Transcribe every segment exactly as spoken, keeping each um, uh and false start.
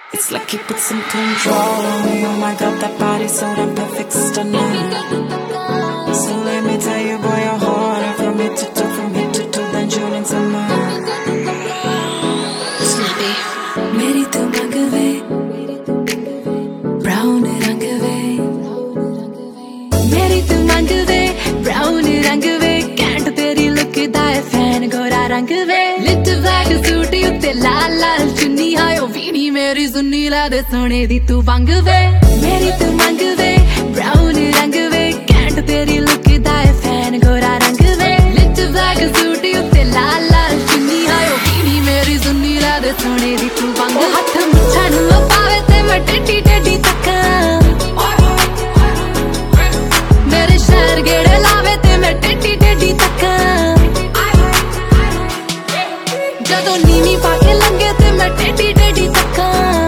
It's like he put some control on me. Oh my God, that body's so damn perfect, stunning. So let me tell you, boy, you're hard from head to toe, from head to toe, then June and summer. Snappy. मेरी तू मंग वे, brown रंग वे. मेरी तू मंग वे, brown रंग वे. Can't तेरी look दा है fan गोरा रंग वे. Lit black suit उत्ते लाल लाल चुन्नी हायो वीनी मेरी सुन्नी ला दे सोने दी तू वंग वे. मेरी तू मंग वे, brown रंग वे. Can't तेरी look दा है fan गोरा रंग वे. Lit black suit उत्ते लाल लाल चुन्नी हायो वीनी मेरी सुन्नी ला दे सोने दी तू वंग. ओ हथ मुच्छा नू पावे ते मैं टेढ़ी टेढ़ी तक्कां. मेरे शहर गेड़े लावे ते मैं टेढ़ी टेढ़ी तक्कां. जदों नीवी पाके लंघे ते मैं टेढ़ी टेढ़ी तक्कां.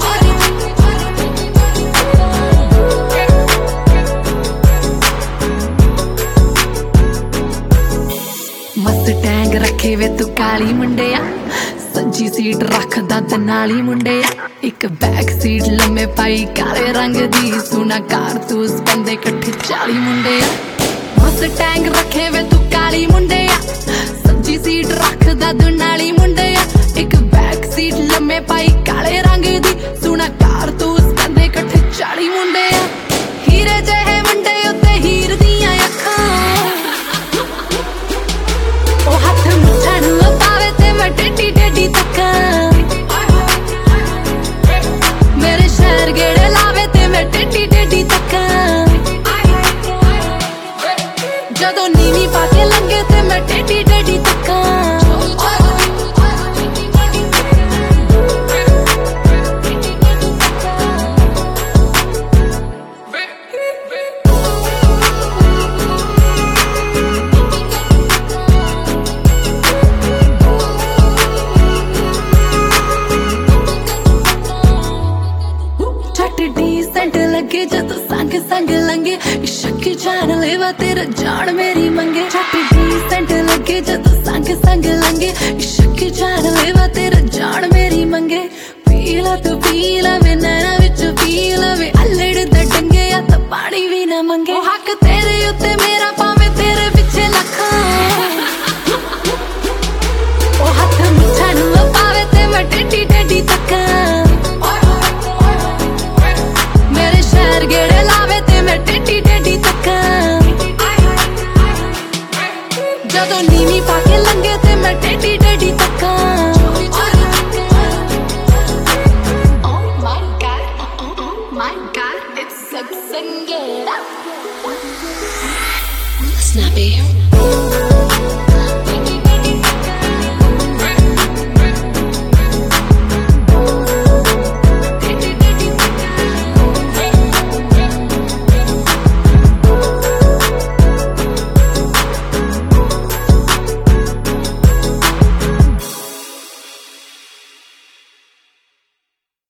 मस्टैंग रखे वे तू काली मुंडिया. सज्जी सीट रखदा ते नाली मुंडिया. एक बैक सीट लम्मे पाई काले रंग दी. सुना कारतूस बंदे कट्ठे चाली मुंडिया. मस्टैंग रखे वे तू काली मुंडिया. सज्जी सीट रखदा तू नाली मुंडिया. एक बैक सीट लम्मे पाई काले रंग दी. सुना कारतूस बंदे कट्ठे चाली मुंडिया. हीरे जहे मुंडे उत्ते हीर दियां अखां. ओ हथ मुच्छा नू पावे ते मैं टेढ़ी टेढ़ी तक्कां. मेरे शहर गेड़े लावे ते मैं टेढ़ी टेढ़ी तक्कां. जदों नीवी पाके लंघे ते मैं टेढ़ी टेढ़ी तक्कां. डिसेंट लगे जदों संग संग लंगे. इश्क जान लेवा तेरा जान मेरी मंगे. झट डिसेंट लगे जदों संग संग लंगे. इश्क जान लेवा तेरा जान मेरी मंगे. पीला तू पीला वे नैना विच पीला वे. अल्लड़ दा डंगे या तां पानी भी ना मंगे. ओ हक तेरे उत्ते मेरा पावे तेरे पिछे लखां. ओ हथ मुच्छा नू पावे ते मैं टेढ़ी टेढ़ी तक्कां. शहर गेड़े लावे ते मैं टेढ़ी टेढ़ी तक्कां. जदों नीवी पाके लंघे ते मैं टेढ़ी टेढ़ी तक्कां. Oh my God, oh, oh, oh my God, it's Sangera. Snappy.